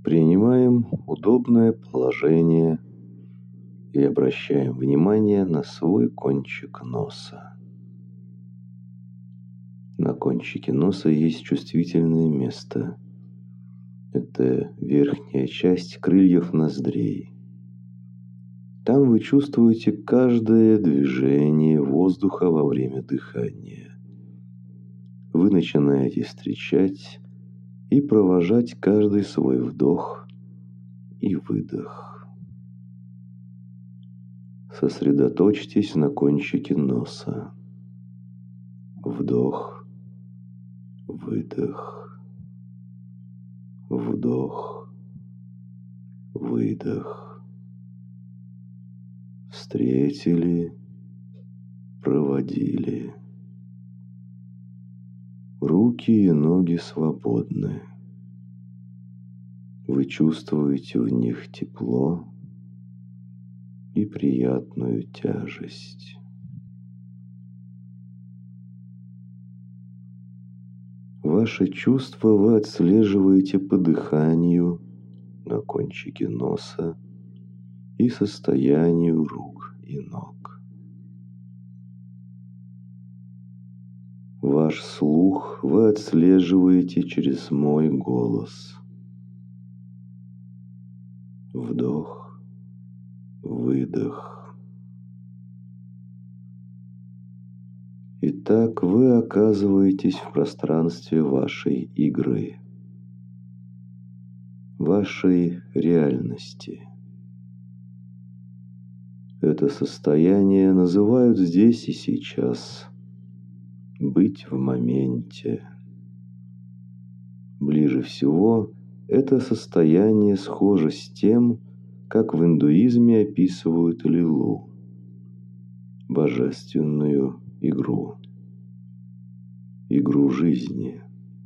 Принимаем удобное положение и обращаем внимание на свой кончик носа. На кончике носа есть чувствительное место. Это верхняя часть крыльев ноздрей. Там вы чувствуете каждое движение воздуха во время дыхания. Вы начинаете встречать и провожать каждый свой вдох и выдох. Сосредоточьтесь на кончике носа. Вдох, выдох, вдох, выдох. Встретили, проводили. Руки и ноги свободны. Вы чувствуете в них тепло и приятную тяжесть. Ваши чувства вы отслеживаете по дыханию на кончике носа и состоянию рук и ног. Ваш слух вы отслеживаете через мой голос. Вдох, выдох. Итак, вы оказываетесь в пространстве вашей игры, вашей реальности. Это состояние называют здесь и сейчас быть в моменте. Ближе всего это состояние схоже с тем, как в индуизме описывают лилу, божественную игру жизни.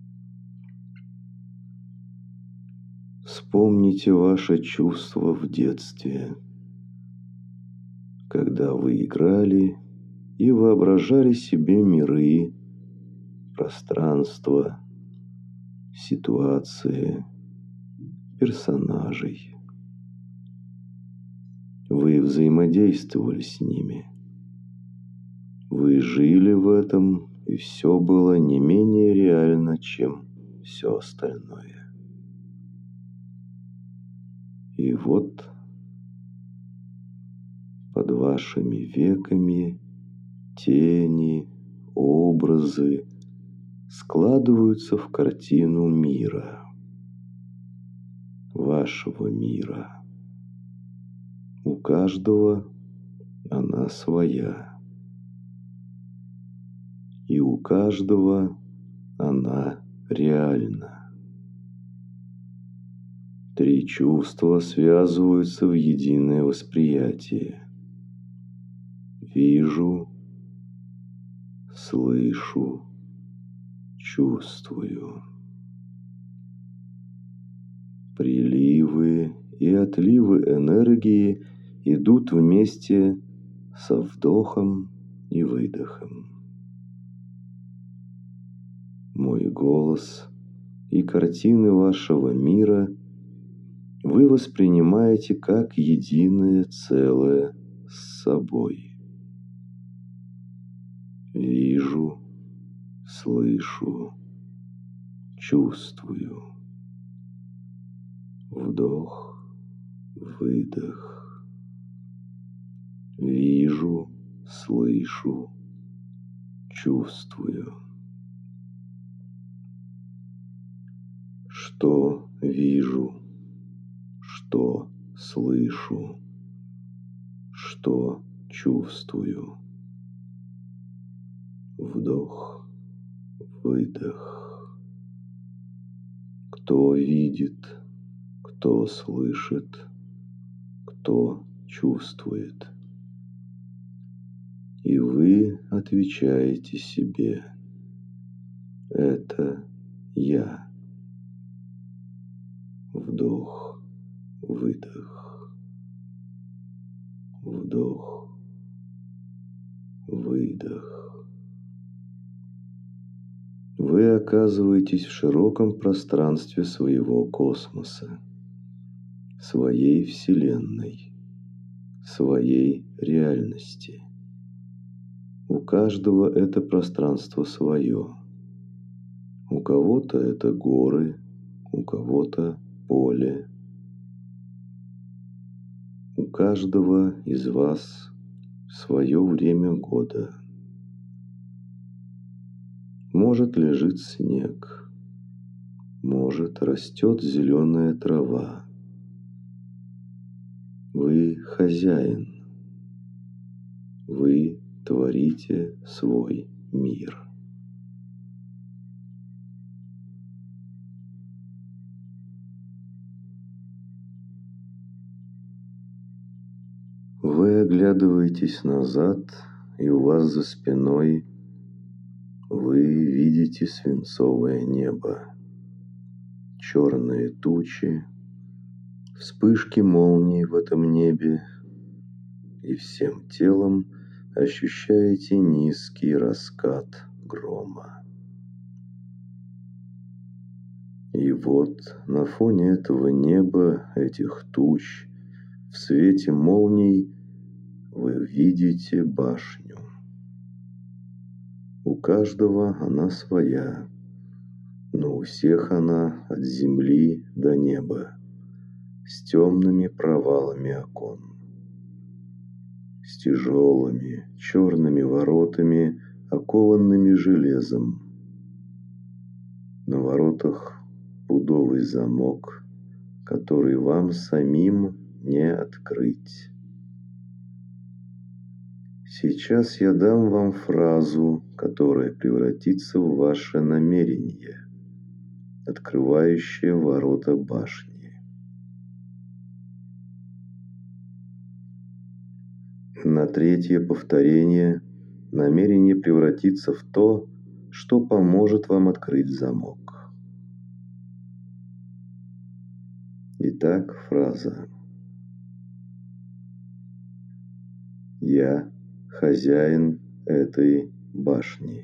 Вспомните ваше чувство в детстве, когда вы играли и воображали себе миры, пространства, ситуации, персонажей. Вы взаимодействовали с ними. Вы жили в этом, и все было не менее реально, чем все остальное. И вот под вашими веками тени, образы складываются в картину мира, вашего мира. У каждого она своя. И у каждого она реальна. 3 чувства связываются в единое восприятие. Вижу, слышу, чувствую. Приливы и отливы энергии идут вместе со вдохом и выдохом. Мой голос и картины вашего мира вы воспринимаете как единое целое с собой. Вижу, слышу, чувствую. Вдох, выдох. Вижу, слышу, чувствую. Что вижу, что слышу, что чувствую. Вдох, выдох. Кто видит, кто слышит, кто чувствует. И вы отвечаете себе: это я. Вдох, выдох. Вдох, выдох. Вы оказываетесь в широком пространстве своего космоса. своей вселенной, своей реальности. У каждого это пространство свое. У кого-то это горы, у кого-то поле. У каждого из вас свое время года. Может, лежит снег, может, растет зеленая трава. Вы хозяин, вы творите свой мир. Вы оглядываетесь назад, и у вас за спиной вы видите свинцовое небо, черные тучи, вспышки молний в этом небе, и всем телом ощущаете низкий раскат грома. И вот на фоне этого неба, этих туч, в свете молний вы видите башню. У каждого она своя, но у всех она от земли до неба, с темными провалами окон, с тяжелыми черными воротами, окованными железом. На воротах пудовый замок, который вам самим не открыть. Сейчас я дам вам фразу, которая превратится в ваше намерение, открывающее ворота башни. На третье повторение намерение превратится в то, что поможет вам открыть замок. Итак, фраза. Я хозяин этой башни.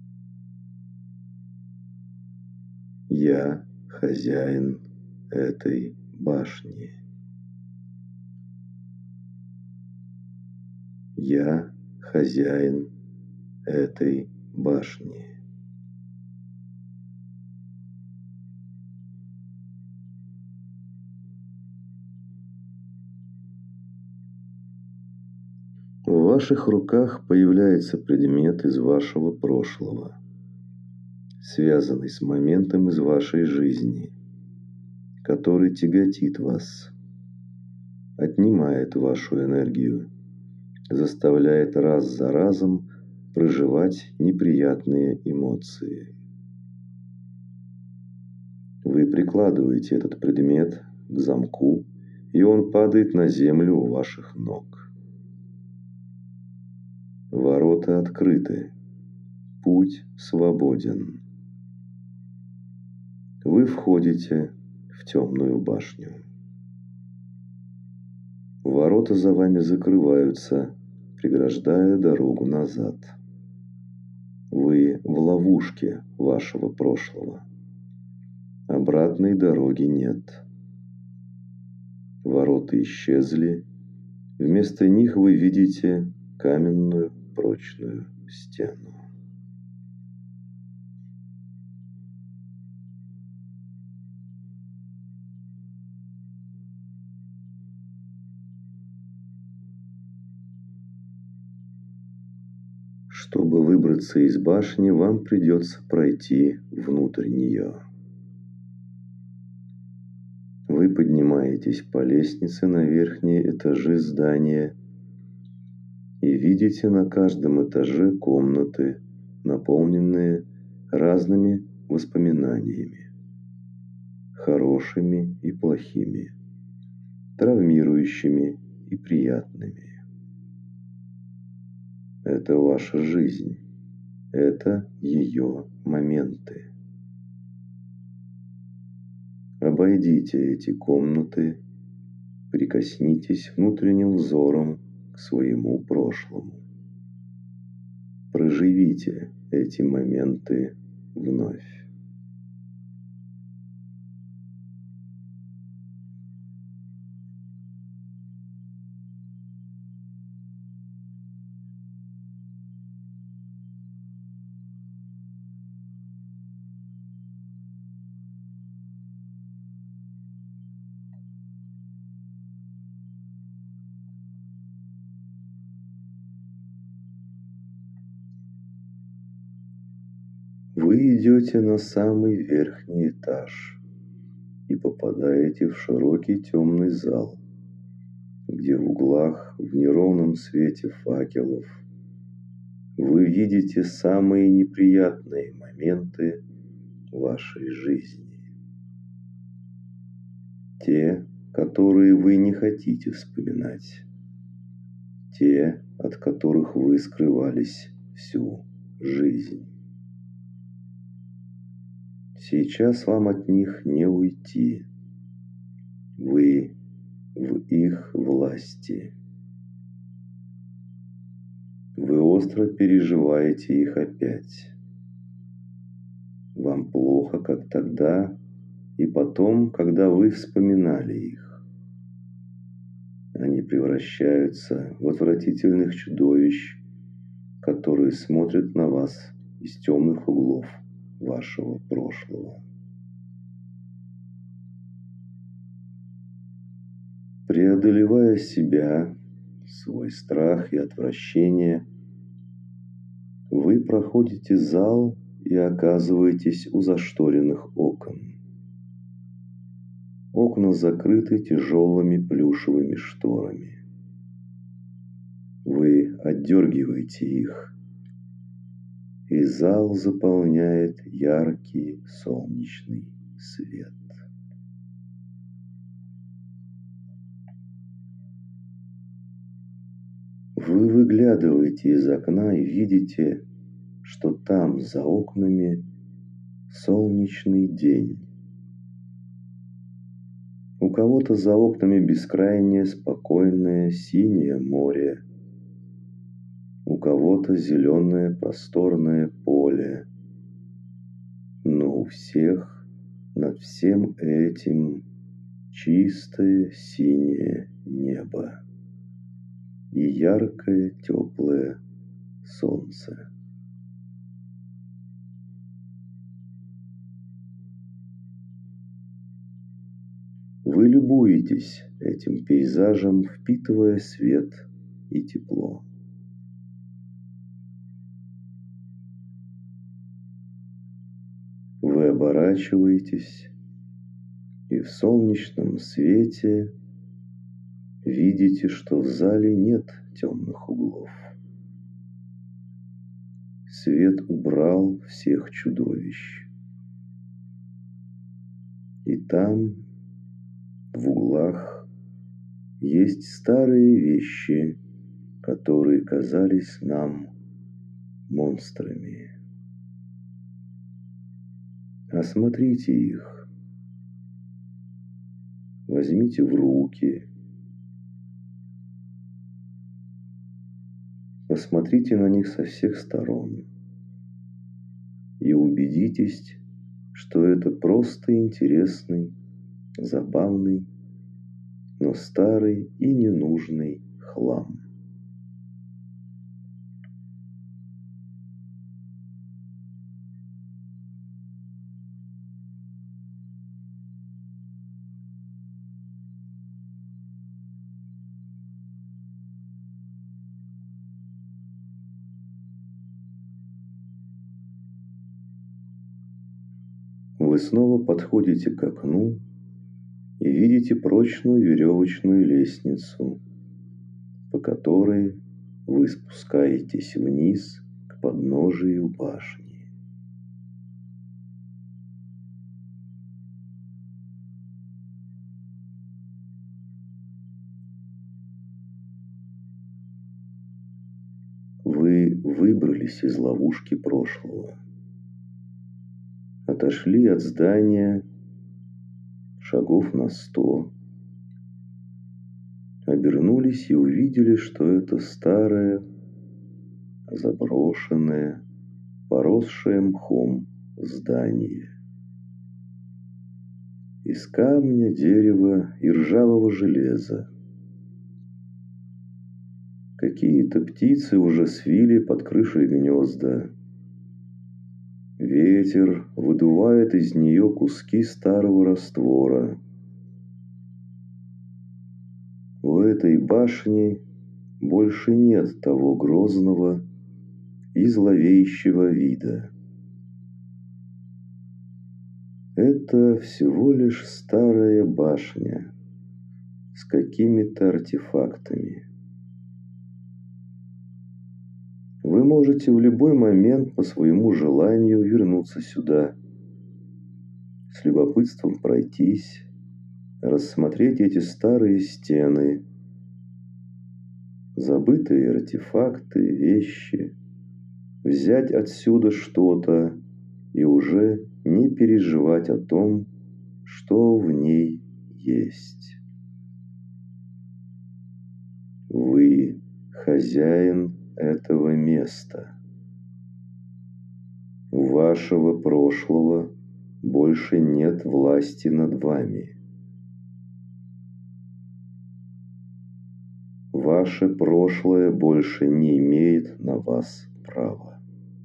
Я хозяин этой башни. Я хозяин этой башни. В ваших руках появляется предмет из вашего прошлого, связанный с моментом из вашей жизни, который тяготит вас, отнимает вашу энергию, заставляет раз за разом проживать неприятные эмоции. Вы прикладываете этот предмет к замку, и он падает на землю у ваших ног. Ворота открыты, путь свободен. Вы входите в темную башню. Ворота за вами закрываются, преграждая дорогу назад. Вы в ловушке вашего прошлого. Обратной дороги нет. Ворота исчезли. Вместо них вы видите каменную прочную стену. Чтобы выбраться из башни, вам придется пройти внутрь нее. Вы поднимаетесь по лестнице на верхние этажи здания и видите на каждом этаже комнаты, наполненные разными воспоминаниями, хорошими и плохими, травмирующими и приятными. Это ваша жизнь, это ее моменты. Обойдите эти комнаты, прикоснитесь внутренним взором к своему прошлому. Проживите эти моменты вновь. Вы идете на самый верхний этаж и попадаете в широкий темный зал, где в углах в неровном свете факелов вы видите самые неприятные моменты вашей жизни. Те, которые вы не хотите вспоминать. Те, от которых вы скрывались всю жизнь. Сейчас вам от них не уйти. Вы в их власти. Вы остро переживаете их опять. Вам плохо, как тогда, и потом, когда вы вспоминали их. Они превращаются в отвратительных чудовищ, которые смотрят на вас из темных углов вашего прошлого. Преодолевая себя, свой страх и отвращение, вы проходите зал и оказываетесь у зашторенных окон. Окна закрыты тяжелыми плюшевыми шторами. Вы отдергиваете их, и зал заполняет яркий солнечный свет. Вы выглядываете из окна и видите, что там, за окнами, солнечный день. У кого-то за окнами бескрайнее спокойное синее море, у кого-то зеленое просторное поле, но у всех над всем этим чистое синее небо и яркое теплое солнце. Вы любуетесь этим пейзажем, впитывая свет и тепло. Вы оборачиваетесь и в солнечном свете видите, что в зале нет темных углов. Свет убрал всех чудовищ. И там, в углах, есть старые вещи, которые казались нам монстрами. Осмотрите их. Возьмите в руки. Посмотрите на них со всех сторон. И убедитесь, что это просто интересный, забавный, но старый и ненужный хлам. Вы снова подходите к окну и видите прочную веревочную лестницу, по которой вы спускаетесь вниз к подножию башни. Вы выбрались из ловушки прошлого. Отошли от здания шагов на 100, обернулись и увидели, что это старое, заброшенное, поросшее мхом здание. Из камня, дерева и ржавого железа. Какие-то птицы уже свили под крышей гнезда. Ветер выдувает из нее куски старого раствора. У этой башни больше нет того грозного и зловещего вида. Это всего лишь старая башня с какими-то артефактами. Вы можете в любой момент по своему желанию вернуться сюда, с любопытством пройтись, рассмотреть эти старые стены, забытые артефакты, вещи, взять отсюда что-то и уже не переживать о том, что в ней есть. Вы хозяин этого места. У вашего прошлого больше нет власти над вами. Ваше прошлое больше не имеет на вас права.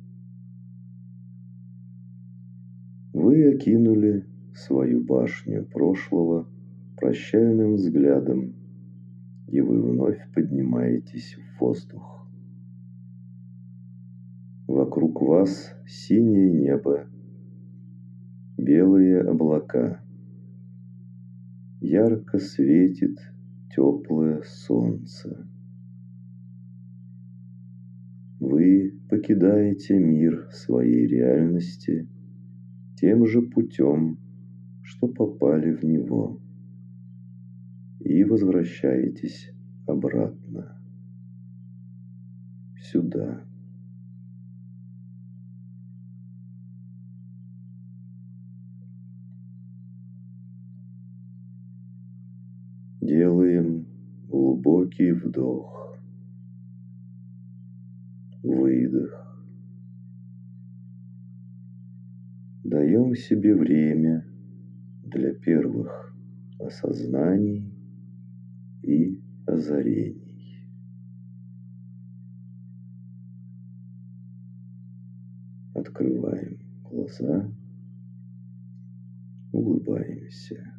Вы окинули свою башню прошлого прощальным взглядом, и вы вновь поднимаетесь в воздух. Вокруг вас синее небо, белые облака. Ярко светит теплое солнце. Вы покидаете мир своей реальности тем же путем, что попали в него, и возвращаетесь обратно, сюда. Делаем глубокий вдох, выдох. Даем себе время для первых осознаний и озарений. Открываем глаза, улыбаемся.